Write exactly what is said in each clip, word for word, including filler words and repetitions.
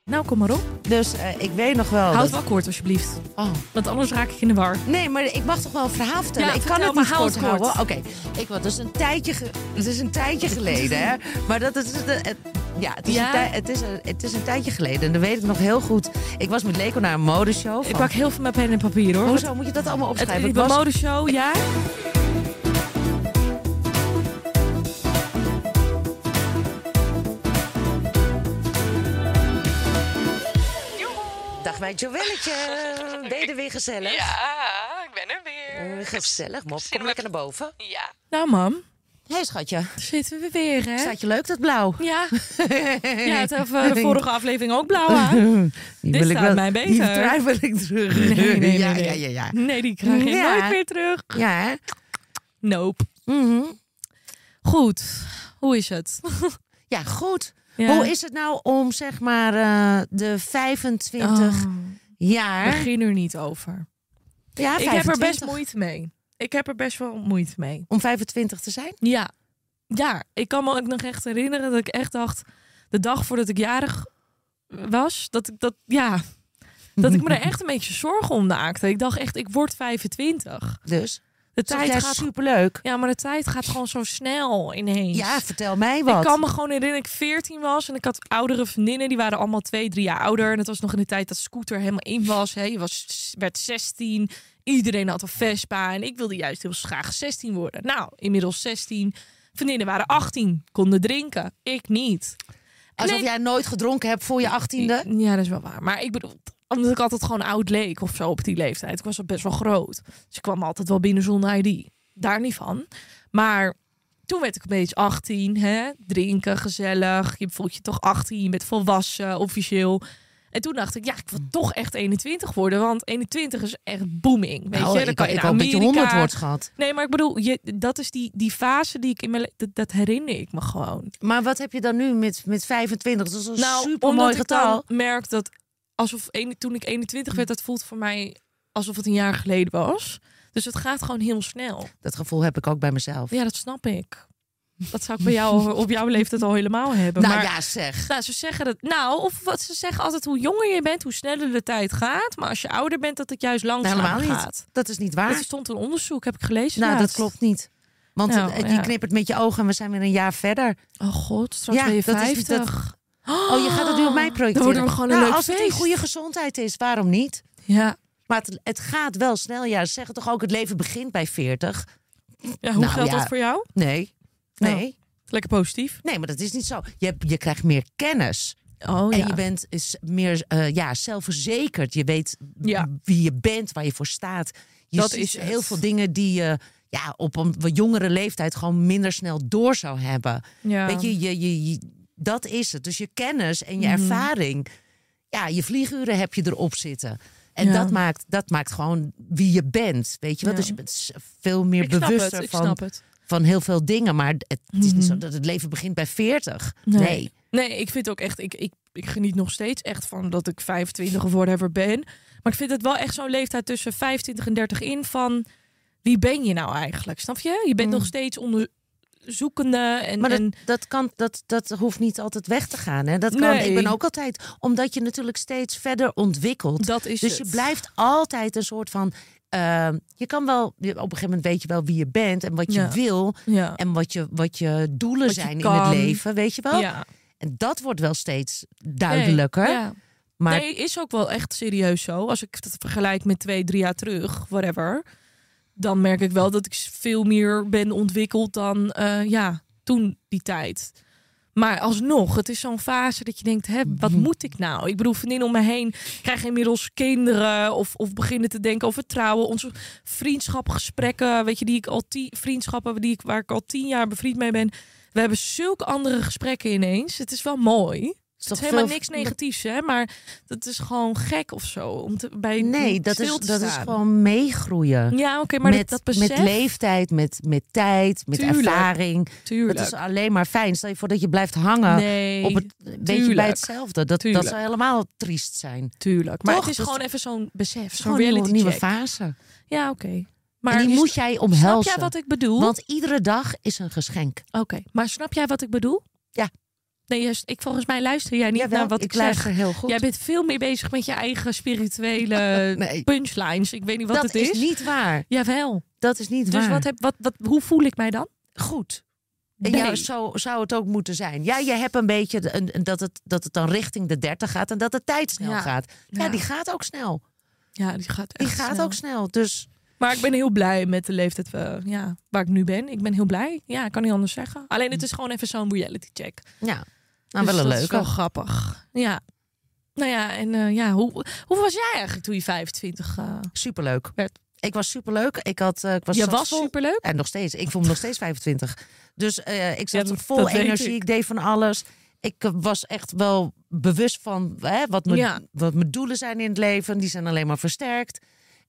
Nou, kom maar op. Dus uh, ik weet nog wel... Houd dat... wel kort, alsjeblieft. Oh. Want anders raak ik in de war. Nee, maar ik mag toch wel een verhaal vertellen? Ja, ik vertel, kan het maar niet hou kort het houden. kort. Oké, okay. ik wat. Het is een tijdje, ge... het is een tijdje geleden, hè? Maar dat is het. het ja, het is, ja? Een tij... het, is een... het is een tijdje geleden. En dat weet ik nog heel goed. Ik was met Leko naar een modeshow. Van... Ik pak heel veel met pen en papier, hoor. Hoezo moet je dat allemaal opschrijven? Het, het een was... modeshow, ja. Dag bij Joëlletje. Ben je er weer gezellig? Ja, ik ben er weer. Uh, gezellig, mop. Kom lekker naar boven. Ja. Nou, mam. Hé, hey, schatje. Zitten we weer, hè? Staat je leuk, dat blauw? Ja. Ja, het heeft uh, de vorige aflevering ook blauw aan. Die Dit wil staat ik wel, mij beter. Die trui wil ik terug. Nee, nee, nee, ja, nee. ja, ja, ja. Nee, die krijg je Ja. nooit meer terug. Ja, hè? Nope. Mm-hmm. Goed. Hoe is het? Ja, goed. Ja. Hoe is het nou om, zeg maar, uh, de vijfentwintig Oh, jaar... begin er niet over. Ja, Ik heb er best vijfentwintig. moeite mee. Ik heb er best wel moeite mee. Om vijfentwintig te zijn? Ja. Ja, ik kan me ook nog echt herinneren dat ik echt dacht... de dag voordat ik jarig was, dat ik dat, ja... dat ik me er echt een beetje zorgen om maakte. Ik dacht echt, ik word vijfentwintig. Dus? De Zeg tijd jij gaat superleuk. Ja, maar de tijd gaat gewoon zo snel ineens. Ja, vertel mij wat. Ik kan me gewoon herinneren dat ik veertien was en ik had oudere vriendinnen, die waren allemaal twee, drie jaar ouder. En het was nog in de tijd dat scooter helemaal in was. Hè. Je was, werd zestien, iedereen had een Vespa en ik wilde juist heel graag zestien worden. Nou, inmiddels zestien. Vriendinnen waren achttien, konden drinken. Ik niet. Alsof Nee. jij nooit gedronken hebt voor je achttiende? Ja, dat is wel waar. Maar ik bedoel, omdat ik altijd gewoon oud leek of zo op die leeftijd. Ik was al best wel groot. Dus ik kwam altijd wel binnen zonder I D. Daar niet van. Maar toen werd ik een beetje achttien. Hè? Drinken, gezellig. Je voelt je toch achttien. Je bent volwassen, officieel. En toen dacht ik, ja, ik wil toch echt eenentwintig worden. Want eenentwintig is echt booming. Weet Nou, je? Dan ik, kan je ik naar hoop dat je Amerika. honderd wordt, schat. Nee, maar ik bedoel, je, dat is die, die fase die ik in mijn le- dat, dat herinner ik me gewoon. Maar wat heb je dan nu met, met vijfentwintig? Dat is een Nou, super omdat mooi ik getal. dan merk dat alsof een, toen ik eenentwintig werd, dat voelt voor mij alsof het een jaar geleden was. Dus het gaat gewoon heel snel. Dat gevoel heb ik ook bij mezelf. Ja, dat snap ik. Dat zou ik bij jou op jouw leeftijd al helemaal hebben. Nou maar, ja, zeg. nou, ze zeggen dat. Nou, of wat ze zeggen altijd, hoe jonger je bent, hoe sneller de tijd gaat. Maar als je ouder bent, dat het juist langzamer Nou, helemaal gaat. niet. Dat is niet waar. Er stond een onderzoek, heb ik gelezen. Nou, dat laatst. klopt niet. Want Nou, eh, je ja. knippert met je ogen en we zijn weer een jaar verder. Oh god, straks Ja, ben je dat is- vijftig. Oh, je gaat het nu op mij projecteren. Dan worden we gewoon een nou, leuk als het in feest. goede gezondheid is, waarom niet? Ja. Maar het, het gaat wel snel. Ja, ze zeggen toch ook, het leven begint bij veertig? Ja, hoe Nou, geldt ja. dat voor jou? Nee. Nee. Oh. Lekker positief. Nee, maar dat is niet zo. Je, hebt- je krijgt meer kennis. Oh En ja. je bent is meer uh, ja, zelfverzekerd. Je weet Ja. wie je bent, waar je voor staat. Je Dat ziet is het. heel veel dingen die je ja, op een wat jongere leeftijd gewoon minder snel door zou hebben. Ja. Weet je, je, je, je- dat is het. Dus je kennis en je Mhm. ervaring. Ja, je vlieguren heb je erop zitten. En Ja. dat, maakt, dat maakt gewoon wie je bent. Weet je wel? Ja. Dus je bent s- veel meer ik snap bewuster het, ik van, snap het. van heel veel dingen. Maar het is niet Mhm. zo dat het leven begint bij veertig. Nee. Nee. Nee, ik vind ook echt, ik, ik, ik geniet nog steeds echt van dat ik vijfentwintig of whatever ben. Maar ik vind het wel echt zo'n leeftijd tussen vijfentwintig en dertig in van wie ben je nou eigenlijk? Snap je? Je bent Mm. nog steeds onderzoekende en, Maar dat, en dat, kan, dat, dat hoeft niet altijd weg te gaan. Hè? Dat kan, Nee. Ik ben ook altijd, omdat je natuurlijk steeds verder ontwikkelt. dat is Dus je het. blijft altijd een soort van. Uh, je kan wel, op een gegeven moment weet je wel wie je bent en wat je Ja. wil. Ja. En wat je, wat je doelen Wat je zijn in kan. het leven, weet je wel? Ja. En dat wordt wel steeds duidelijker. Nee, ja. Maar Nee, is ook wel echt serieus zo. Als ik het vergelijk met twee, drie jaar terug, whatever. Dan merk ik wel dat ik veel meer ben ontwikkeld dan uh, ja, toen die tijd. Maar alsnog, het is zo'n fase dat je denkt, hè, wat moet ik nou? Ik bedoel, vriendinnen om me heen krijgen inmiddels kinderen of, of beginnen te denken over trouwen. Onze vriendschapgesprekken, weet je, die ik al tien vriendschappen die ik, waar ik al tien jaar bevriend mee ben. We hebben zulke andere gesprekken ineens. Het is wel mooi. Het is toch helemaal veel- niks negatiefs, hè? Maar dat is gewoon gek of zo. Om te, bij nee, dat, stil is, te dat is staan. gewoon meegroeien. Ja, oké, maar met, dat, dat besef... met leeftijd, met, met tijd, met Tuurlijk. ervaring. Tuurlijk. Dat is alleen maar fijn. Stel je voor dat je blijft hangen nee, op het beetje tuurlijk. bij hetzelfde. Dat, dat Tuurlijk. zou helemaal triest zijn. tuurlijk. Maar Toch? het is Dus- gewoon even zo'n besef. Het is Zo'n gewoon een nieuwe, reality nieuwe check. fase. Ja, oké. Maar En die je- moet jij Snap omhelzen. jij wat ik bedoel? Want iedere dag is een geschenk. Oké, maar snap jij wat ik bedoel? Ja. Nee, juist, ik, volgens mij luister jij niet Jawel, naar wat ik, ik luister zeg. heel goed. Jij bent veel meer bezig met je eigen spirituele Nee. punchlines. Ik weet niet wat dat het is. is niet waar. Jawel. Dat is niet Dus waar. wat heb, wat, wat, hoe voel ik mij dan? Goed. En Nee. ja, zo zou het ook moeten zijn. Ja, je hebt een beetje de- een, een- dat, het, dat het dan richting de dertig gaat en dat de tijd snel Ja. gaat. Ja, Ja. die gaat ook snel. Ja, die gaat Die echt gaat snel. ook snel. Dus Maar ik ben heel blij met de leeftijd uh, ja, waar ik nu ben. Ik ben heel blij. Ja, ik kan niet anders zeggen. Alleen het is gewoon even zo'n reality check. ja, nou Dus wel een dat is leuke. wel grappig. Ja. Nou ja, en uh, ja, hoe, hoe was jij eigenlijk toen je vijfentwintig uh, Superleuk. werd? Ik was superleuk. Ik had, uh, ik was Je zat was vol- superleuk? En nog steeds. Ik voel me nog steeds vijfentwintig. Dus uh, ik zat Ja, dat- vol dat weet energie. ik. Ik deed van alles. Ik uh, was echt wel bewust van hè, wat, mijn, Ja. wat mijn doelen zijn in het leven. Die zijn alleen maar versterkt.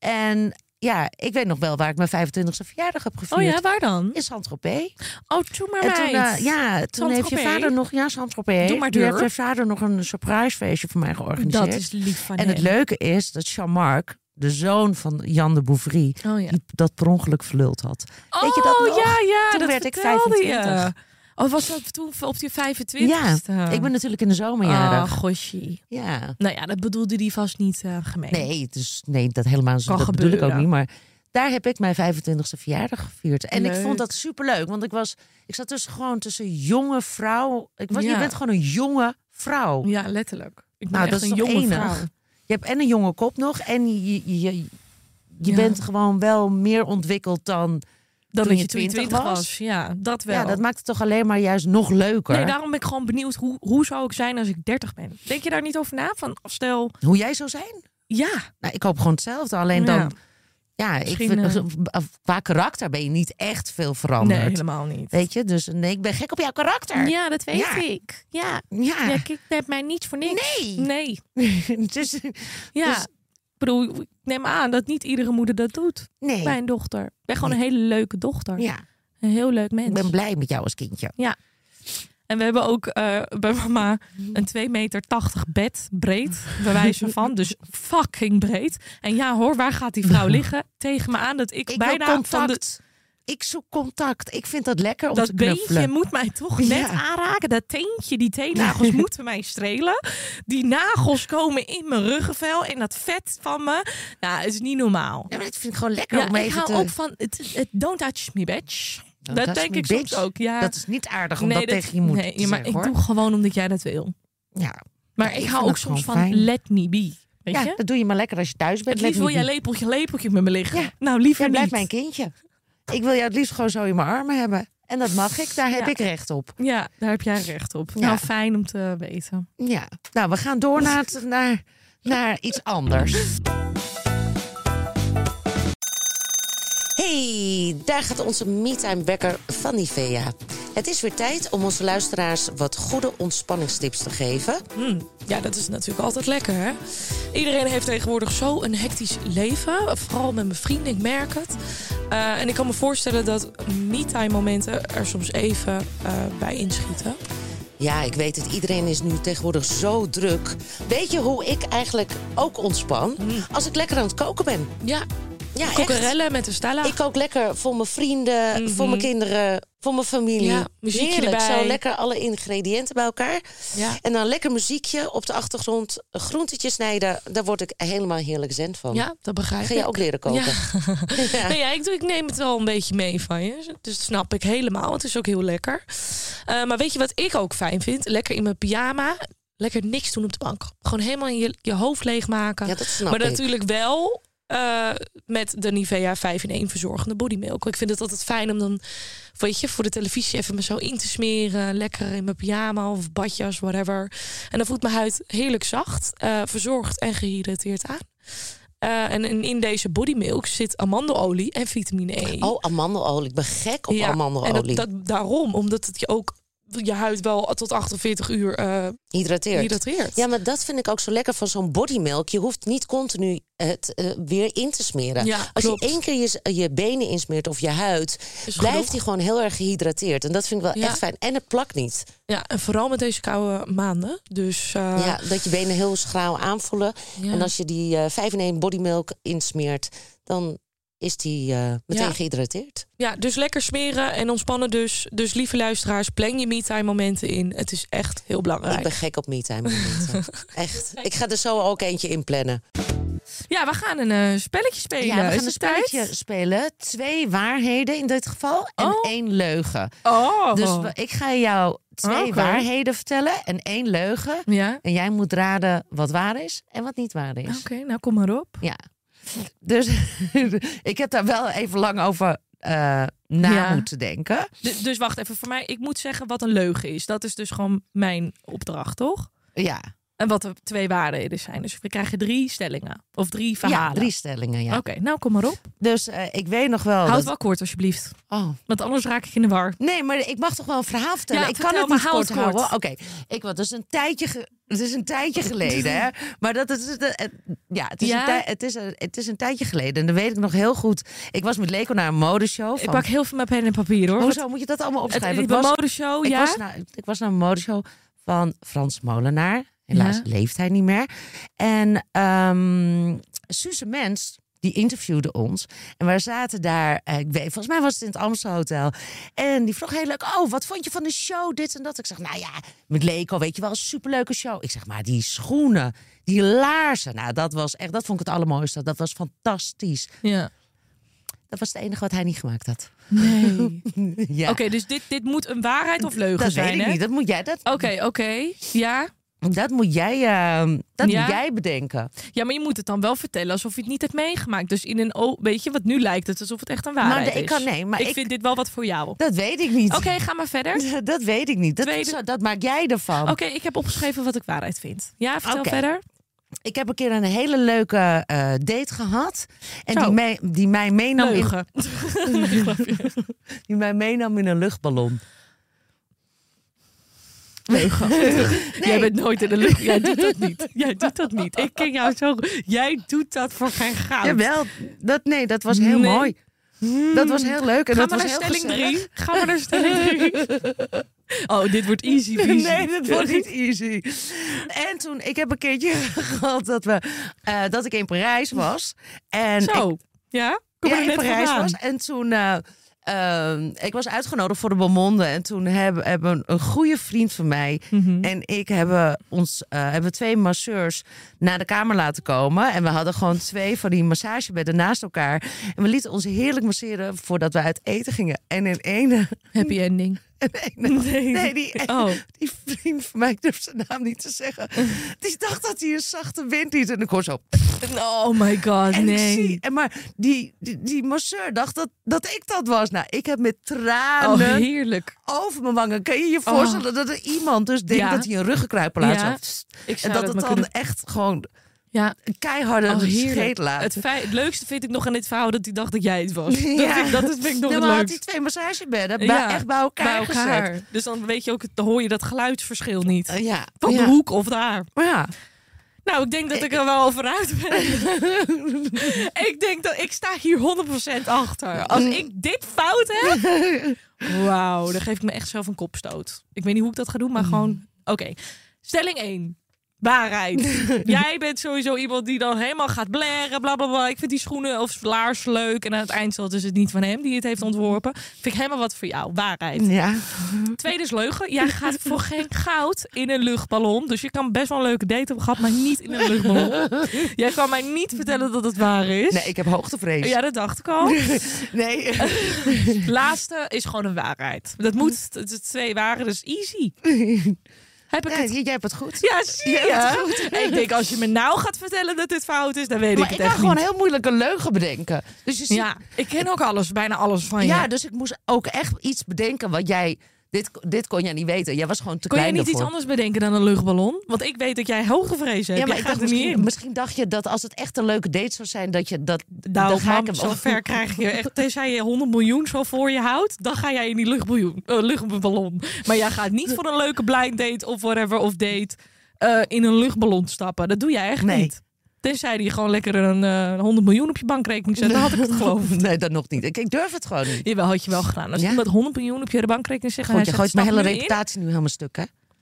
En ja, ik weet nog wel waar ik mijn vijfentwintigste verjaardag heb gevierd. Oh ja, waar dan? In Saint-Tropez. Oh, doe maar En toen, meid. uh, ja, toen heeft je Saint-Tropez? vader nog... Ja, Saint-Tropez. Doe maar Toen heeft deur. je vader nog een surprisefeestje voor mij georganiseerd. Dat is lief van En het hem. leuke is dat Jean-Marc, de zoon van Jan de Bouvry, Oh ja. die dat per ongeluk verluld had. Oh Weet je dat nog? ja, ja. Toen dat werd ik vertelde vijfentwintig. je. Oh, was dat toen op je vijfentwintigste? Ja, ik ben natuurlijk in de zomer jarig. Oh, goshie. Ja. Nou ja, dat bedoelde die vast niet uh, gemeen. Nee, dus, nee, dat helemaal zo. Kan Dat bedoel ik ook gebeuren. niet. Maar daar heb ik mijn vijfentwintigste verjaardag gevierd. En ik Leuk. vond dat superleuk. Want ik was, ik zat dus gewoon tussen jonge vrouw. Ik was, Ja. Je bent gewoon een jonge vrouw. Ja, letterlijk. Ik ben Nou, echt dat is een toch jonge enig? vrouw. Je hebt en een jonge kop nog. En je, je, je, je Ja. bent gewoon wel meer ontwikkeld dan... Dan Toen dat je je toen je twintig twintig was. was. Ja, dat wel. Ja, dat maakt het toch alleen maar juist nog leuker. Nee, daarom ben ik gewoon benieuwd. Hoe, hoe zou ik zijn als ik dertig ben? Denk je daar niet over na? Van, stel, Hoe jij zou zijn? ja. Nou, ik hoop gewoon hetzelfde. Alleen Ja. dan... Ja, ik Misschien, vind, qua karakter ben je niet echt veel veranderd. Nee, helemaal niet. Weet je, dus nee, ik ben gek op jouw karakter. Ja, dat weet Ja. ik. Ja. Ja. Ja, kijk, hebt mij niets voor niks. Nee. Nee. dus, Ja. Dus- Ik bedoel, ik neem aan dat niet iedere moeder dat doet. nee. Mijn dochter. Ik ben gewoon Nee. een hele leuke dochter. Ja, Een heel leuk mens. ik ben blij met jou als kindje. En we hebben ook uh, bij mama een twee meter tachtig bed breed, bij wijze van. Dus fucking breed. En ja hoor, waar gaat die vrouw liggen? Tegen me aan dat ik, Ik bijna wil van contact. de... Ik zoek contact. Ik vind dat lekker om Dat te knuffelen. beentje moet mij toch net Ja. aanraken. Dat teentje, die teennagels moeten mij strelen. Die nagels komen in mijn ruggenvel. En dat vet van me. Nou, het is niet normaal. Ja, maar dat vind ik gewoon lekker Ja, om ik even hou te... ook van... Het, het, don't touch me, bitch. Don't dat touch denk me, ik bitch. soms ook. Ja. Dat is niet aardig om dat, tegen je moeder nee, te ja, maar zeggen, ik hoor. doe gewoon omdat jij dat wil. Ja. Maar Ja, ik ik hou vind ook het soms van gewoon fijn. let me be. Weet ja, je? dat doe je maar lekker als je thuis bent. Het Let liefst wil me jij be. lepeltje, lepeltje met me liggen. Ja. Nou, liever Jij blijft niet. mijn kindje. Ik wil jou het liefst gewoon zo in mijn armen hebben. En dat mag ik. Daar heb Ja. ik recht op. Ja, daar heb jij recht op. Ja. Nou, fijn om te weten. Ja. Nou, we gaan door naar, het- naar, naar iets anders. Hey, daar gaat onze MeTime wekker van Nivea. Het is weer tijd om onze luisteraars wat goede ontspanningstips te geven. Hmm. Ja, dat is natuurlijk altijd lekker, hè? Iedereen heeft tegenwoordig zo een hectisch leven. Vooral met mijn vrienden, ik merk het. Uh, en ik kan me voorstellen dat me-time momenten er soms even uh, bij inschieten. Ja, ik weet het. Iedereen is nu tegenwoordig zo druk. Weet je hoe ik eigenlijk ook ontspan? Mm. Als ik lekker aan het koken ben. Ja, Ja, echt. kokerellen met de Stella. Ik kook lekker voor mijn vrienden, Mhm. voor mijn kinderen, voor mijn familie. Ja, muziekje Heerlijk, erbij. zo lekker alle ingrediënten bij elkaar. Ja. En dan lekker muziekje op de achtergrond, groentetje snijden. Daar word ik helemaal heerlijk zen van. Ja, dat begrijp Ga ik. je ook leren koken? Ja. Ja. Nee, ja, ik, doe, ik neem het wel een beetje mee van je. Dus dat snap ik helemaal. Het is ook heel lekker. Uh, maar weet je wat ik ook fijn vind? Lekker in mijn pyjama. Lekker niks doen op de bank. Gewoon helemaal je, je hoofd leegmaken. Ja, dat snap maar ik. natuurlijk wel uh, met de Nivea vijf in één verzorgende bodymilk. Ik vind het altijd fijn om dan, weet je, voor de televisie even me zo in te smeren. Lekker in mijn pyjama of badjas, whatever. En dan voelt mijn huid heerlijk zacht, uh, verzorgd en gehydrateerd aan. Uh, en in, in deze bodymilk zit amandelolie en vitamine E. Oh, amandelolie. Ik ben gek op ja, amandelolie. En dat, dat, daarom, omdat het je ook je huid wel tot achtenveertig uur uh, hydrateert. hydrateert. Ja, maar dat vind ik ook zo lekker van zo'n bodymilk. Je hoeft niet continu het uh, weer in te smeren. Ja, Als klopt. je één keer je, je benen insmeert of je huid, Is blijft genoeg. die gewoon heel erg gehydrateerd. En dat vind ik wel Ja. echt fijn. En het plakt niet. Ja, en vooral met deze koude maanden. Dus uh, Ja, dat je benen heel schraal aanvoelen. ja. En als je die uh, vijf in één bodymilk insmeert, dan is die uh, meteen Ja. gehydrateerd. Ja, dus lekker smeren en ontspannen dus. Dus lieve luisteraars, plan je me-time momenten in. Het is echt heel belangrijk. Ik ben gek op me-time momenten. Echt. Ik ga er zo ook eentje inplannen. Ja, we gaan een uh, spelletje spelen. Ja, we Is gaan een het spelletje tijd? spelen. Twee waarheden in dit geval en Oh. één leugen. Oh. Dus we- ik ga jou twee Oké. waarheden vertellen en één leugen. Ja, En jij moet raden wat waar is en wat niet waar is. oké, nou kom maar op. Ja. Dus ik heb daar wel even lang over uh, na Ja. moeten denken. D- dus wacht even, voor mij, ik moet zeggen wat een leugen is. Dat is dus gewoon mijn opdracht, toch? Ja, En wat de twee waarheden zijn. Dus we krijgen drie stellingen. Of drie verhalen. ja drie stellingen. Ja. Oké, nou kom maar op. Dus uh, ik weet nog wel. Houd dat... het wel kort alsjeblieft. Oh. Want anders raak ik in de war. Nee, maar ik mag toch wel een verhaal vertellen? Ja, ik vertel, kan het maar niet hou kort het kort. houden. Oké, ik wat. Dus een tijdje. Ge... Het is een tijdje geleden, hè? Maar dat is het. het- Ja, het is, Ja? Een tij... het, is een... het is een tijdje geleden. En dan weet ik nog heel goed. Ik was met Leko naar een modeshow. Ik Van... pak heel veel mijn pen en papier hoor. Hoezo moet je dat allemaal Het, opschrijven? ik Het ben was... modeshow, ik, ja. was naar... ik was naar een modeshow van Frans Molenaar. Helaas Ja. leeft hij niet meer. En um, Suze Mens, die interviewde ons. En we zaten daar, eh, ik weet, volgens mij was het in het Amstel Hotel. En die vroeg heel leuk, oh, wat vond je van de show, dit en dat? Ik zeg, nou ja, met Leko, weet je wel, een superleuke show. Ik zeg, maar die schoenen, die laarzen, nou, dat was echt, dat vond ik het allermooiste. Dat was fantastisch. Ja. Dat was het enige wat hij niet gemaakt had. Nee. Ja, Oké, dus dit, dit moet een waarheid of leugen dat zijn, weet ik hè? niet. Dat moet jij, dat, Oké, oké. Ja. dat moet jij, uh, dat Ja? moet jij bedenken. Ja, maar je moet het dan wel vertellen alsof je het niet hebt meegemaakt. Dus in een, o- weet je, wat nu lijkt het alsof het echt een waarheid Maar de- ik is. kan, nee, maar ik, ik, vind dit wel wat voor jou. Oké, dat weet ik niet. ga maar verder. Dat weet ik niet. Dat, Tweede- zo- dat maak jij ervan. Oké, ik heb opgeschreven wat ik waarheid vind. Ja, vertel Oké. verder. Ik heb een keer een hele leuke uh, date gehad. En Zo. die, mee, die, mij meenam in, Leugen. Nee, grapje. die mij meenam in een luchtballon. Leugen. Nee. Jij bent nooit in de lucht. Jij doet dat niet. Jij doet dat niet. Ik ken jou zo goed. Jij doet dat voor geen goud. Jawel, dat, nee, dat was heel Nee. mooi. Dat was heel leuk. En Ga dat maar was naar heel stelling gezellig. drie. Ga maar naar stelling drie. Oh, dit wordt easy peasy. Nee, dat wordt niet easy. En toen, ik heb een keertje gehad dat, we, uh, dat ik in Parijs was. En Zo, ik, ja? Kom ja, er in net Parijs vandaan. was. En toen, uh, uh, ik was uitgenodigd voor de Beaumonde. En toen hebben, hebben een goede vriend van mij Mhm. en ik hebben ons uh, hebben twee masseurs naar de kamer laten komen. En we hadden gewoon twee van die massagebedden naast elkaar. En we lieten ons heerlijk masseren voordat we uit eten gingen. En in ene... Happy ending. in ene Nee. nee, die, Oh. die vriend van mij, ik durf zijn naam niet te zeggen. Die dacht dat hij een zachte wind liet. En ik hoor zo... Oh my god, En ik nee. zie, en maar die, die, die masseur dacht dat, dat ik dat was. Nou, ik heb met Oh, tranen heerlijk. over mijn wangen. Kan je je voorstellen dat er iemand dus denkt Ja. dat hij een ruggenkruipelaar Ja. had? Ik En zou dat dat het maar dan kunnen... echt gewoon Ja. een keiharde Oh, scheet heerlijk. laat. Het, feit, het leukste vind ik nog aan dit verhaal dat hij dacht dat jij het was. Dat, Ja. vind, ik, dat is, vind ik nog Ja, het maar had leukst. die twee massagebedden bij- Ja, echt bij elkaar, bij elkaar. gezet. Dus dan weet je ook, dan hoor je dat geluidsverschil niet. Uh, ja. Van ja. de hoek of daar. Maar ja. Nou, ik denk dat ik er wel over uit ben. Ik denk dat ik sta hier honderd procent achter. Als ik dit fout heb, wauw, dan geef ik me echt zelf een kopstoot. Ik weet niet hoe ik dat ga doen, maar gewoon... Oké, stelling één. Waarheid. Jij bent sowieso iemand die dan helemaal gaat blaren, bla bla bla. Ik vind die schoenen of laars leuk. En aan het eind is het niet van hem die het heeft ontworpen. Vind ik helemaal wat voor jou. Waarheid. Ja. Tweede is leugen. Jij gaat voor geen goud in een luchtballon. Dus je kan best wel een leuke date hebben gehad, maar niet in een luchtballon. Jij kan mij niet vertellen dat het waar is. Nee, ik heb hoogtevrees. Ja, dat dacht ik al. Nee. Laatste is gewoon een waarheid. Dat moet, het is twee waren, dus easy. Heb ik Ja, het? jij hebt het goed. Ja, zie Jij hebt het je? goed. En ik denk, als je me nou gaat vertellen dat dit fout is, dan weet Maar ik ik het kan echt gewoon niet. heel moeilijk een leugen bedenken. Dus je ziet, Ja, ik ken ook alles, bijna alles van je. ja, dus ik moest ook echt iets bedenken wat jij... Dit, dit kon jij niet weten. Jij was gewoon te Kon jij klein niet iets daarvoor. anders bedenken dan een luchtballon? Want ik weet dat jij hoge vrees hebt. Ja, maar Jij ik gaat dacht er niet misschien, in. misschien dacht je dat als het echt een leuke date zou zijn, dat je dat... Nou, dan ga mam, ik hem zo ook- ver krijg je echt. Tenzij je honderd miljoen zo voor je houdt, dan ga jij in die luchtballon. Uh, luchtballon. Maar jij gaat niet voor een leuke blind date of whatever of date uh, in een luchtballon stappen. Dat doe jij echt Nee. niet. Tenzij die gewoon lekker een uh, honderd miljoen op je bankrekening zet, dan had ik het geloofd. Nee, dat nog niet. Ik, ik durf het gewoon niet. Jawel, had je wel gedaan. Als Ja? iemand honderd miljoen op je bankrekening zegt, en God, hij je zegt, gooit mijn stap hele nu in. reputatie nu helemaal stuk, hè?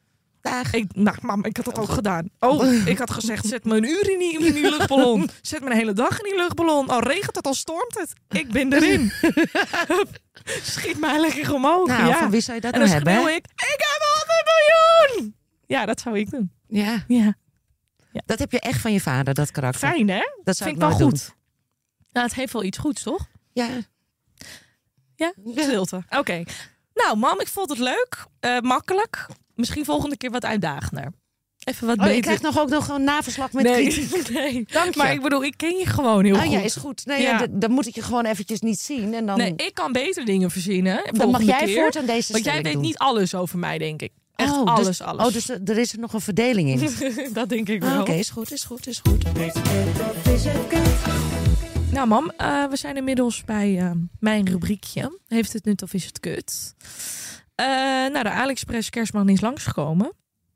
dagen. Ik, nou, mam, ik had dat ook gedaan. Oh, ik had gezegd, zet me een uur in die, in die luchtballon. Zet me een hele dag in die luchtballon. Al regent het, al stormt het. Ik ben erin. Schiet mij lekker omhoog. Nou, ja. van wie zou je dat En dan dan hebben? schreeuw hè? ik, ik heb honderd miljoen! Ja, dat zou ik doen. Ja, Ja. dat heb je echt van je vader, dat karakter. Fijn, hè? Dat zou Vind ik ik wel nooit goed. Nou, het heeft wel iets goeds, toch? doen. Ja. Ja, stilte. Oké. Okay. Nou, mam, ik vond het leuk. Uh, makkelijk. Misschien volgende keer wat uitdagender. Even wat Oh, beter. je krijgt nog ook nog een naverslag met nee, kritiek. nee. Dank je. Maar ik bedoel, ik ken je gewoon heel oh, goed. ja, is goed. Nee, Ja. ja. d- dan moet ik je gewoon eventjes niet zien. En dan, Nee, ik kan beter dingen verzinnen. dan mag volgende jij keer. voortaan deze Want jij stelling weet doen. niet alles over mij, denk ik. Echt oh, alles, dus, alles. Oh, dus er er is er nog een verdeling in. dat denk ik Ah, wel. Oké, is goed, is goed, is goed. Nou, mam, uh, we zijn inmiddels bij uh, mijn rubriekje. Heeft het nut of is het kut? Uh, nou, de AliExpress kerstman is langsgekomen.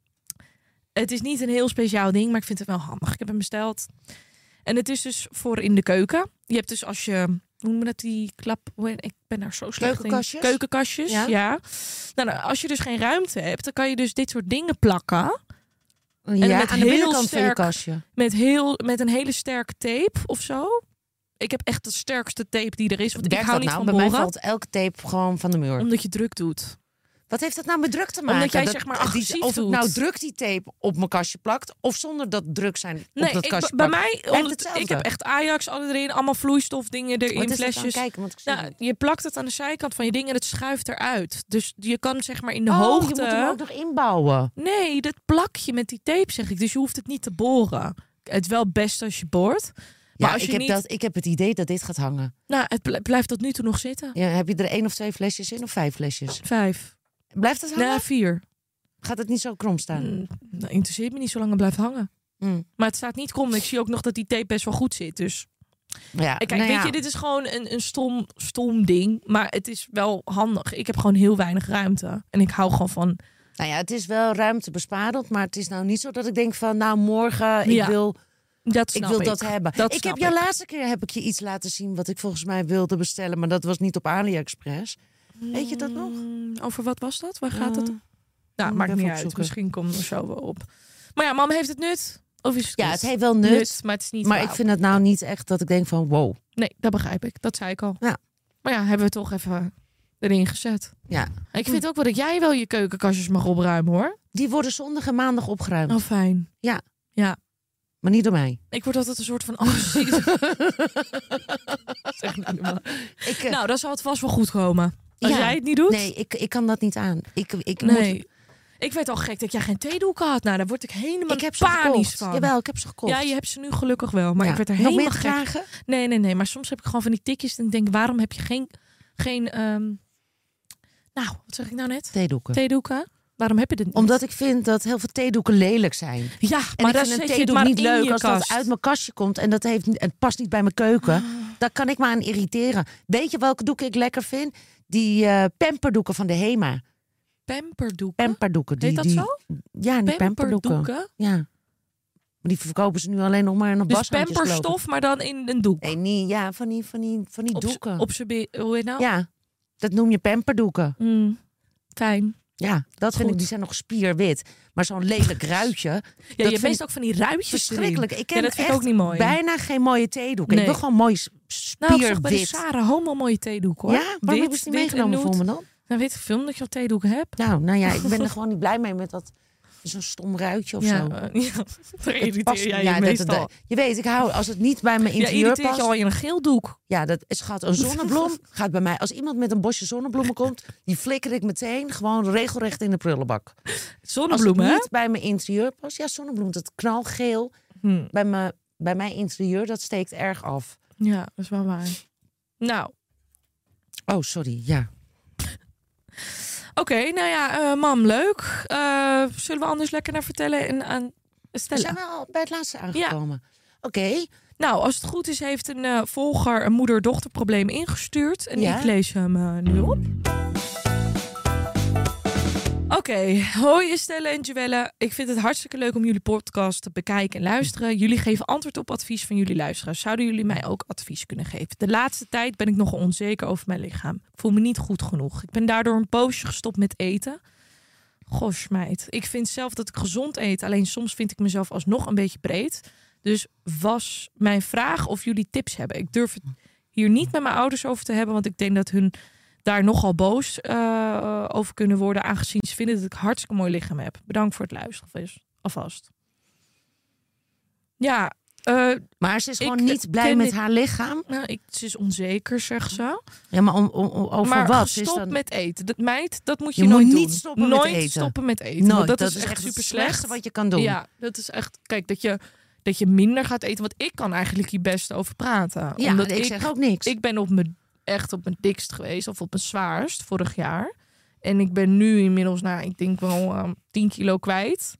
Het is niet een heel speciaal ding, maar ik vind het wel handig. Ik heb hem besteld. En het is dus voor in de keuken. Je hebt dus als je... Hoe noem je dat, die klap... Ik ben daar zo slecht Keukenkastjes? in. Keukenkastjes, ja. ja. Nou, nou, als je dus geen ruimte hebt, dan kan je dus dit soort dingen plakken. Ja, met aan de heel binnenkant van je sterk- kastje. Met, heel, met een hele sterke tape of zo. Ik heb echt de sterkste tape die er is. Want ik Werkt hou dat niet nou? van Bij mij boren. valt elke tape gewoon van de muur. Omdat je druk doet. Wat heeft dat nou met druk te maken? Omdat jij Dat- zeg maar die- agressief Of ik doet. nou druk die tape op mijn kastje plakt... of zonder dat druk zijn op Nee, dat ik, kastje bij plakt. mij... Blijft omdat- hetzelfde. ik heb echt Ajax alle erin. Allemaal vloeistofdingen erin, Wat is dat flesjes. dan? Kijken, want ik zie Nou, het. je plakt het aan de zijkant van je ding en het schuift eruit. Dus je kan zeg maar in de Oh, hoogte... je moet hem ook nog inbouwen. Nee, dat plak je met die tape, zeg ik. Dus je hoeft het niet te boren. Het is wel best als je boort. Maar Ja, als ik je heb, niet... dat, ik heb het idee dat dit gaat hangen. Nou, het bl- blijft tot nu toe nog zitten. Ja, heb je er één of twee flesjes in of vijf flesjes? Vijf. Blijft het hangen? Nee, vier. Gaat het niet zo krom staan? Mm, nou, interesseert me niet zolang het blijft hangen. Mm. Maar het staat niet krom. Ik zie ook nog dat die tape best wel goed zit. Dus Ja, kijk, nou weet ja. je, dit is gewoon een, een stom, stom ding. Maar het is wel handig. Ik heb gewoon heel weinig ruimte. En ik hou gewoon van... Nou ja, het is wel ruimtebesparend, maar het is nou niet zo dat ik denk van, nou morgen, ik Ja, wil, Dat ik snap wil ik. dat hebben. Dat ik heb snap jou ik. laatste keer heb ik je iets laten zien wat ik volgens mij wilde bestellen, maar dat was niet op AliExpress. Weet je dat nog? Mm, Over wat was dat? Waar gaat het? Uh, Nou, moet maakt ik niet even uit. opzoeken. Misschien komt er zo wel op. Maar ja, mam, heeft het nut? Of is het Ja, kut? het heeft wel nut, maar het is niet maar wauw. ik vind het nou niet echt dat ik denk van wow. Nee, dat begrijp ik. Dat zei ik al. Ja. Maar ja, hebben we toch even erin gezet. Ja, Ik vind ook wel dat jij wel je keukenkastjes mag opruimen, hoor. die worden zondag en maandag opgeruimd, Oh, fijn. maar niet door mij. Ik word altijd een soort van agressief. Zeg niet normaal. Ik, eh, Nou, dan zal het vast wel goed komen. Als Ja. jij het niet doet? nee, ik, ik kan dat niet aan. Ik, ik, Nee. moet, Ik werd al gek dat jij geen theedoeken had. Nou, daar word ik helemaal ik heb ze panisch gekocht. van. Jawel, ik heb ze gekocht. Ja, je hebt ze nu gelukkig wel. Maar Ja. ik werd er Nog helemaal meer te gek. dragen? Nee, nee, nee. Maar soms heb ik gewoon van die tikjes en ik denk, waarom heb je geen... geen ehm, nou, wat zeg ik nou net? Theedoeken. Theedoeken? Waarom heb je dit niet? Omdat ik vind dat heel veel theedoeken lelijk zijn. Ja, En maar ik dan vind zet een je het theedoek maar niet in leuk je als kast. dat uit mijn kastje komt en dat heeft, het past niet bij mijn keuken. Daar kan ik me aan irriteren. Weet je welke doeken ik lekker vind? Die eh pamperdoeken van de Hema. Pamperdoeken? Pamperdoeken. Die, Heet dat die, zo? Ja, die pamperdoeken. Pamperdoeken? Ja. Maar die verkopen ze nu alleen nog maar in een Dus washandjes. geloof ik. pamperstof, maar dan in een doek. Nee, niet, ja, van die, van die, van die Op, z'n- doeken. op z'n be- hoe heet nou? Ja, dat noem je pamperdoeken. Mm, fijn. Ja, dat vind Goed. ik, die zijn nog spierwit. Maar zo'n lelijk ruitje. Ja, dat je vind meest ik ook van die ruitjes verschrikkelijk. erin. Ik ken Ja, dat vind ik echt ook niet mooi. bijna geen mooie theedoeken. Nee. Ik wil gewoon mooi s- Nou, ik zag bij de spierwit. Sarah helemaal mooie theedoek, hoor. Ja, waarom Wit, hebben ze die wit en meegenomen nude. voor me dan? Nou, weet ik veel dat je al theedoeken hebt. Nou, nou ja, ik ben er gewoon niet blij mee met dat zo'n stom ruitje of ja, zo. uh, ja, daar Het irriteer past- jij je ja, dat- meestal. dat- je weet, ik hou als het niet bij mijn Ja, interieur irriteert je past. al in een geel doek. Ja, dat is gaat een zonnebloem gaat bij mij. Als iemand met een bosje zonnebloemen komt, die flikker ik meteen gewoon regelrecht in de prullenbak. Als het Zonnebloemen, hè? niet bij mijn interieur past, ja, zonnebloem, dat knalgeel Hm. bij mijn bij mijn interieur, dat steekt erg af. Ja, dat is wel waar. Nou, Oh, sorry, ja. oké. nou ja, uh, mam, leuk. Uh, zullen we anders lekker naar vertellen en aan We stellen? zijn wel bij het laatste aangekomen. Oké. Nou, als het goed is, heeft een uh, volger een moeder-dochterprobleem ingestuurd. En Ja. ik lees hem uh, nu op. Oké, okay. Hoi Estelle en Joelle. Ik vind het hartstikke leuk om jullie podcast te bekijken en luisteren. Jullie geven antwoord op advies van jullie luisteraars. Zouden jullie mij ook advies kunnen geven? De laatste tijd ben ik nogal onzeker over mijn lichaam. Ik voel me niet goed genoeg. Ik ben daardoor een poosje gestopt met eten. Gosh, meid. Ik vind zelf dat ik gezond eet. Alleen soms vind ik mezelf alsnog een beetje breed. Dus was mijn vraag of jullie tips hebben. Ik durf het hier niet met mijn ouders over te hebben. Want ik denk dat hun daar nogal boos uh, over kunnen worden. Aangezien ze vinden dat ik hartstikke mooi lichaam heb. Bedankt voor het luisteren. Alvast. Ja. Uh, maar ze is gewoon ik, niet blij met haar lichaam? Nou, ik, ze is onzeker, zegt ze. Ja, maar om, om, over maar wat? stop dan... met eten. Dat, meid, dat moet je, je nooit moet doen. niet stoppen nooit met eten. stoppen met eten. Nooit. Dat, dat is, is echt echt super het slecht. slechtste wat je kan doen. Ja, dat is echt... Kijk, dat je, dat je minder gaat eten. Want ik kan eigenlijk hier best over praten. Ja, Omdat ik, ik zeg ook niks. Ik ben op mijn, echt op mijn dikst geweest. Of op mijn zwaarst vorig jaar. En ik ben nu inmiddels, nou, ik denk wel um, tien kilo kwijt.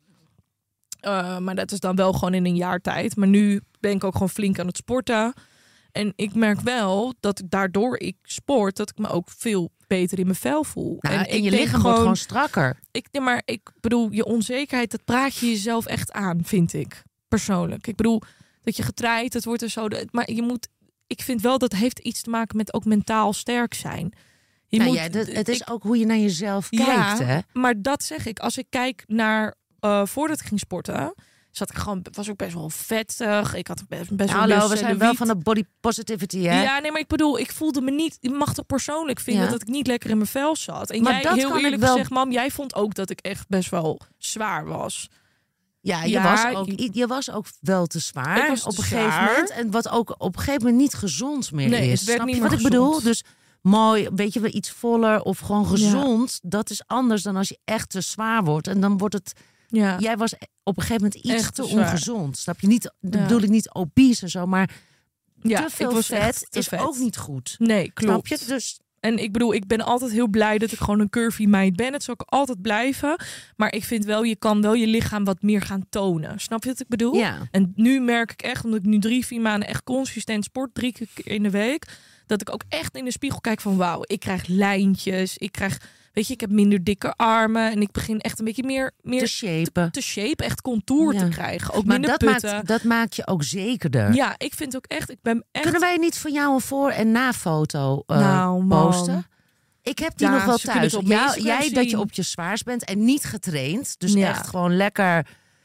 Uh, maar dat is dan wel gewoon in een jaar tijd. Maar nu ben ik ook gewoon flink aan het sporten. En ik merk wel dat ik daardoor ik sport, dat ik me ook veel beter in mijn vel voel. Nou, en en ik je denk lichaam gewoon, wordt gewoon strakker. Ik, nee, maar ik bedoel, je onzekerheid, dat praat je jezelf echt aan, vind ik. Persoonlijk. Ik bedoel, dat je getraind, het wordt er zo... Maar je moet... Ik vind wel dat heeft iets te maken met ook mentaal sterk zijn. Je nou, moet, ja, dat, het is ik, ook hoe je naar jezelf kijkt, ja, hè? Maar dat zeg ik. Als ik kijk naar... Uh, voordat ik ging sporten... Zat ik gewoon, was ook best wel vettig. Ik had best, best Hallo, wel we zijn wel van de body positivity, hè? Ja, nee, maar ik bedoel, ik voelde me niet... Je mag toch persoonlijk vinden ja. dat ik niet lekker in mijn vel zat. En maar jij, dat heel kan eerlijk wel... gezegd, mam, jij vond ook dat ik echt best wel zwaar was. Ja, je, ja, was, ook, je was ook wel te zwaar was te op een zwaar. gegeven moment. En wat ook op een gegeven moment niet gezond meer nee, is. het werd Snap niet je meer wat ik gezond. bedoel? Dus mooi, weet je wel, iets voller of gewoon gezond. Ja. Dat is anders dan als je echt te zwaar wordt. En dan wordt het... Ja. Jij was op een gegeven moment iets echt te zwaar. ongezond. Snap je? Niet, Ja. bedoel ik niet obese en zo, maar Ja, te veel ik was vet te is vet. ook niet goed. Nee, klopt. Snap je? Dus... En ik bedoel, ik ben altijd heel blij dat ik gewoon een curvy meid ben. Het zal ook altijd blijven. Maar ik vind wel, je kan wel je lichaam wat meer gaan tonen. Snap je wat ik bedoel? Ja. En nu merk ik echt, omdat ik nu drie, vier maanden echt consistent sport, drie keer in de week, dat ik ook echt in de spiegel kijk van wauw, ik krijg lijntjes, ik krijg, weet je, ik heb minder dikke armen en ik begin echt een beetje meer, meer te shapen, te, te shape, echt contour ja. te krijgen. Ook maar minder dat putten. maakt, dat maakt je ook zekerder. Ja, ik vind ook echt, ik ben echt... Kunnen wij niet voor jou een voor- en na-foto uh, nou, posten? Ik heb die ja, nog wel ze kunnen thuis. het op Ja, Instagram jij zien. dat je op je zwaarst bent en niet getraind. Dus Ja. echt gewoon lekker...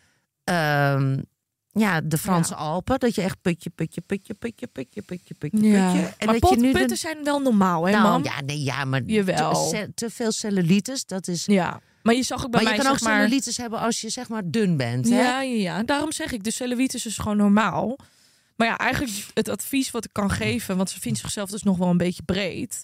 Um, ja, de Franse Ja. Alpen. Dat je echt putje, putje, putje, putje, putje, putje, putje, Ja. putje. En Maar dat je nu putten de... zijn wel normaal, hè, nou, mam? ja, nee, ja, maar Jawel. te, te veel cellulitis, dat is... Ja, maar je zag ook bij maar mij, je kan ook zeg maar... cellulitis hebben als je zeg maar dun bent, hè? Ja, ja, ja, daarom zeg ik, de cellulitis is gewoon normaal. Maar ja, eigenlijk het advies wat ik kan geven, want ze vindt zichzelf dus nog wel een beetje breed.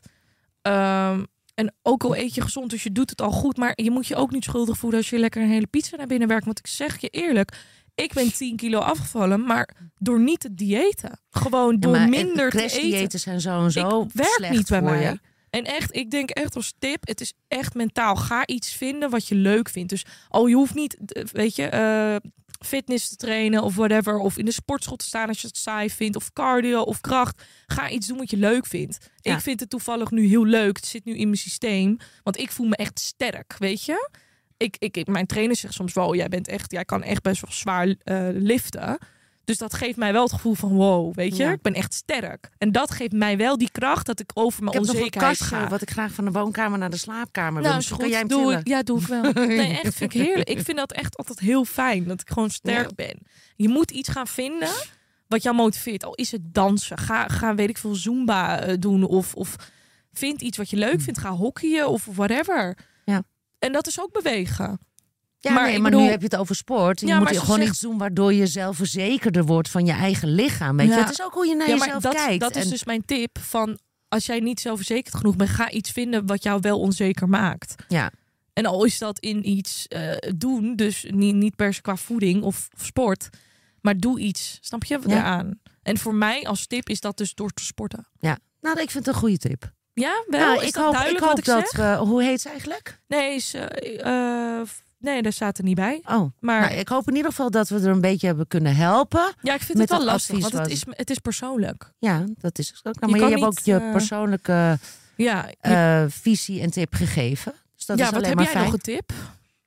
Um, en ook al eet je gezond, dus je doet het al goed, maar je moet je ook niet schuldig voelen als je lekker een hele pizza naar binnen werkt. Want ik zeg je eerlijk, ik ben tien kilo afgevallen, maar door niet te diëten. Gewoon door ja, minder te eten. Crashdiëten zijn zo en zo Ik werk slecht niet bij voor mij. je. En echt, ik denk echt als tip, het is echt mentaal. Ga iets vinden wat je leuk vindt. Dus al je hoeft niet, weet je, uh, fitness te trainen of whatever. Of in de sportschool te staan als je het saai vindt. Of cardio of kracht. Ga iets doen wat je leuk vindt. Ja. Ik vind het toevallig nu heel leuk. Het zit nu in mijn systeem. Want ik voel me echt sterk, weet je. Ik, ik, mijn trainer zegt soms wel, jij bent echt, jij kan echt best wel zwaar uh, liften. Dus dat geeft mij wel het gevoel van wow, weet je, ja. ik ben echt sterk. En dat geeft mij wel die kracht dat ik over mijn ik onzekerheid heb nog een kastje, ga. wat ik graag van de woonkamer naar de slaapkamer wil. Nou, Dus goed, kan jij hem doe tillen? ik, ja, doe ik wel. Nee, echt vind ik heerlijk. Ik vind dat echt altijd heel fijn, dat ik gewoon sterk ja. ben. Je moet iets gaan vinden wat jou motiveert. Al is het dansen, ga, ga weet ik veel, Zumba uh, doen. Of, of vind iets wat je leuk vindt. Ga hockeyen of whatever. Ja. En dat is ook bewegen. Ja, maar, nee, ik maar bedoel, nu heb je het over sport. Je ja, moet gewoon zegt, iets doen waardoor je zelfverzekerder wordt van je eigen lichaam. Weet ja, je? Het is ook hoe je naar ja, jezelf dat, kijkt. Dat is en... dus mijn tip van als jij niet zelfverzekerd genoeg bent, ga iets vinden wat jou wel onzeker maakt. Ja. En al is dat in iets uh, doen, dus niet, niet per se qua voeding of, of sport, maar doe iets. Snap je? Ja. Eraan. En voor mij als tip is dat dus door te sporten. Ja, nou, ik vind het een goede tip. Ja, wel. Nou, is ik dat hoop, duidelijk ik hoop wat ik dat. zeg? Uh, hoe heet ze eigenlijk? Nee, is, uh, uh, nee, daar staat er niet bij. Oh, maar nou, ik hoop in ieder geval dat we er een beetje hebben kunnen helpen. Ja, ik vind het wel lastig, want was... het is, het is persoonlijk. Ja, dat is ook. Nou, je maar je hebt niet, ook je uh, persoonlijke ja, je... uh, visie en tip gegeven. Dus dat ja, is wat alleen heb maar jij fijn. nog een tip?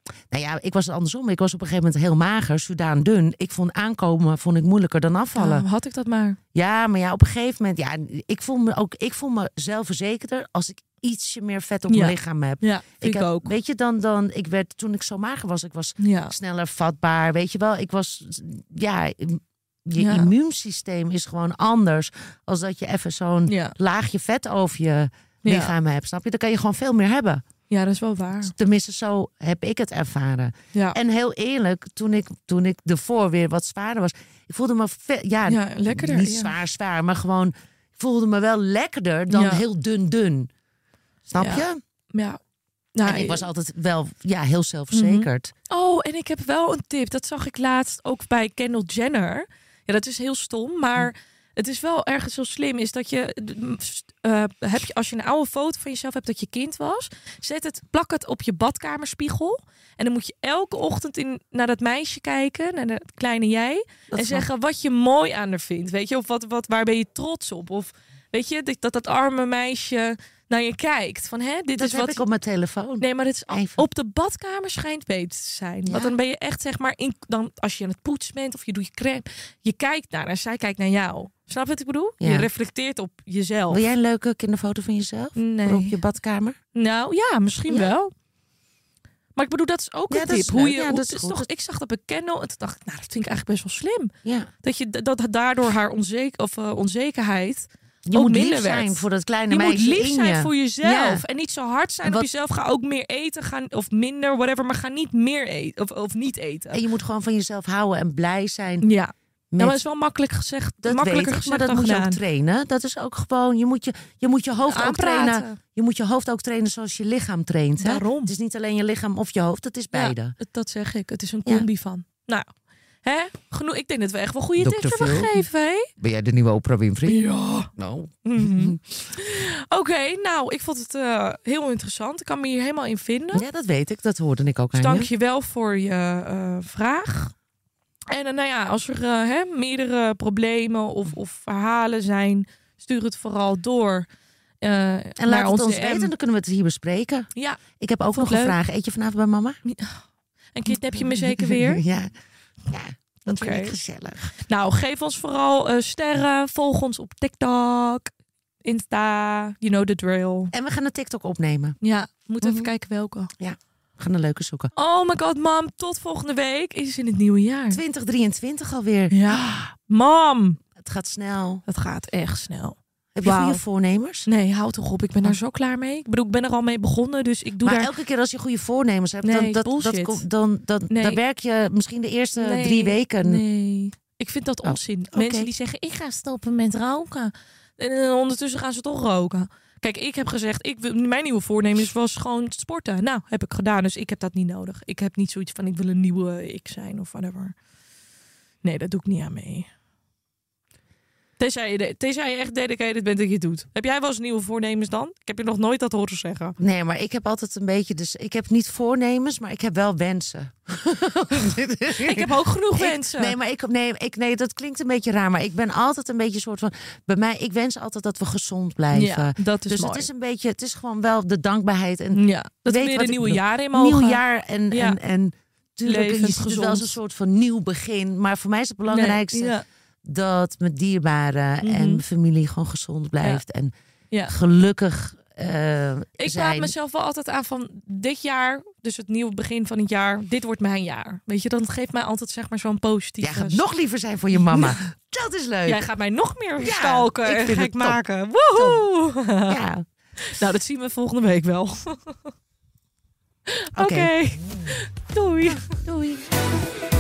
Nou ja, ik was het andersom. Ik was op een gegeven moment heel mager, Sudaan dun. Ik vond aankomen vond ik moeilijker dan afvallen. Oh, had ik dat maar. Ja, maar ja, op een gegeven moment... Ja, ik voel me ook ik voel me zelfverzekerder als ik ietsje meer vet op Ja. mijn lichaam heb. Ja, ik, heb, ook. Weet je, dan, dan... Ik werd, toen ik zo mager was, ik was Ja. sneller vatbaar. Weet je wel, ik was... Ja, je Ja. immuunsysteem is gewoon anders. Als dat je even zo'n Ja. laagje vet over je Ja. lichaam hebt. Snap je? Dan kan je gewoon veel meer hebben. ja, dat is wel waar. Tenminste, zo heb ik het ervaren. Ja, En heel eerlijk, toen ik, toen ik ervoor weer wat zwaarder was... Ik voelde me ve- ja, ja lekkerder. niet ja. zwaar, zwaar, maar gewoon... Ik voelde me wel lekkerder dan Ja. heel dun, dun. Snap Ja. je? Ja. Nou, En ik was altijd wel ja, heel zelfverzekerd. Oh, en ik heb wel een tip. Dat zag ik laatst ook bij Kendall Jenner. Ja, dat is heel stom, maar het is wel ergens zo slim. Is dat je, uh, heb je, als je een oude foto van jezelf hebt dat je kind was, zet het, plak het op je badkamerspiegel. En dan moet je elke ochtend in, naar dat meisje kijken, naar de kleine jij, Dat en is wel- zeggen wat je mooi aan haar vindt. Weet je, of wat, wat, waar ben je trots op? Of weet je, dat dat, dat arme meisje naar je kijkt. Van hè, dit Dat is heb wat ik op mijn telefoon. Nee, maar het is Even. op de badkamer schijnt beter te zijn. Ja. Want dan ben je echt, zeg maar, in, dan, als je aan het poetsen bent of je doet je crème, je kijkt naar haar en zij kijkt naar jou. Snap je wat ik bedoel? Ja. Je reflecteert op jezelf. Wil jij een leuke kinderfoto van jezelf? Nee. Voor op je badkamer? Nou ja, misschien Ja. wel. Maar ik bedoel, dat is ook Ja, een dat tip. is Hoe leuk. je, Ja, hoe- dat is het is goed. toch, ik zag dat bij Kendall en toen dacht ik, nou, dat vind ik eigenlijk best wel slim. Ja. Dat je dat daardoor haar onzeker, of, uh, onzekerheid Je ook moet minder lief zijn werd. voor dat kleine Je moet meisje lief in zijn je. voor jezelf. Ja. En niet zo hard zijn En wat- op jezelf. Ga ook meer eten gaan, of minder, whatever. Maar ga niet meer eten of, of niet eten. En je moet gewoon van jezelf houden en blij zijn. Ja, Met, ja, maar dat is wel makkelijk gezegd. dat makkelijker weet ik, maar gezegd dat dan moet je gedaan. ook trainen. Dat is ook gewoon, je moet je, je, moet je hoofd ook Aanpraten. trainen. Je moet je hoofd ook trainen zoals je lichaam traint. Hè? Daarom. Het is niet alleen je lichaam of je hoofd, het is beide. Ja, het- dat zeg ik. Het is een Ja. combi van. Nou, hè? Genoeg. Ik denk dat we echt wel goede dokter tips hebben Phil. gegeven, hè? Ben jij de nieuwe Oprah Winfrey? Ja. Nou. Mhm. Oké, nou, ik vond het eh, heel interessant. Ik kan me hier helemaal in vinden. Ja, dat weet ik. Dat hoorde ik ook Dus aan dank je. je wel voor je eh, vraag. En eh, nou ja, als er eh, hè, meerdere problemen of, of verhalen zijn, stuur het vooral door. eh, En naar laat het ons ons D M. weten, dan kunnen we het hier bespreken. Ja, Ik heb ook Vond nog ik een leuk. vraag. Eet je vanavond bij mama? en kidnap je me zeker weer? ja. ja, dat Oké. vind ik gezellig. Nou, geef ons vooral eh, sterren. Volg ons op TikTok, Insta, you know the drill. En we gaan een TikTok opnemen. Ja, we moeten Mhm. even kijken welke. We gaan een leuke zoeken. Oh my god, mam, tot volgende week is in het nieuwe jaar. twintig drieëntwintig alweer. Ja, mam, Het gaat snel. het gaat echt snel. Heb je Wauw. goede voornemens? Nee, houd toch op, ik ben daar zo klaar mee. Ik bedoel, ik ben er al mee begonnen, dus ik doe maar daar... elke keer als je goede voornemens hebt, Nee, dan, dat, dat, bullshit. komt- dan, dan, Nee. dan werk je misschien de eerste Nee, drie weken. Nee, ik vind dat Oh, onzin. oké. Mensen die zeggen, ik ga stoppen met roken. En eh, ondertussen gaan ze toch roken. Kijk, ik heb gezegd, ik wil, mijn nieuwe voornemens was gewoon sporten. Nou, heb ik gedaan, dus ik heb dat niet nodig. Ik heb niet zoiets van, ik wil een nieuwe ik zijn of whatever. Nee, dat doe ik niet aan mee. Tenzij je, de- tenzij je echt dedicated bent dat je het doet. Heb jij wel eens nieuwe voornemens dan? Ik heb je nog nooit dat horen zeggen. Nee, maar ik heb altijd een beetje... Dus ik heb niet voornemens, maar ik heb wel wensen. Ik heb ook genoeg Ik- wensen. Nee, maar ik, nee, ik, nee, dat klinkt een beetje raar. Maar ik ben altijd een beetje soort van... Bij mij, ik wens altijd dat we gezond blijven. ja, dat is dus mooi. het is een beetje... Het is gewoon wel de dankbaarheid. En ja, dat weet we weer wat een ik nieuwe bedoel. jaar in mogen. nieuw jaar en... Ja. en, en tuurlijk, je Levend, ziet het wel als gezond. een soort van nieuw begin. Maar voor mij is het belangrijkste... Nee, ja. dat mijn dierbaren Mhm. en mijn familie gewoon gezond blijft. En Ja. gelukkig eh Ik praat zijn. mezelf wel altijd aan van dit jaar, dus het nieuwe begin van het jaar, dit wordt mijn jaar. Weet je, dan geeft mij altijd zeg maar zo'n positieve... Jij gaat nog liever zijn voor je mama. Dat is leuk. Jij gaat mij nog meer Ja, stalken ik en vind gek het top. maken. Woehoe! Ja. Nou, dat zien we volgende week wel. Oké. Oké. Doei. Doei.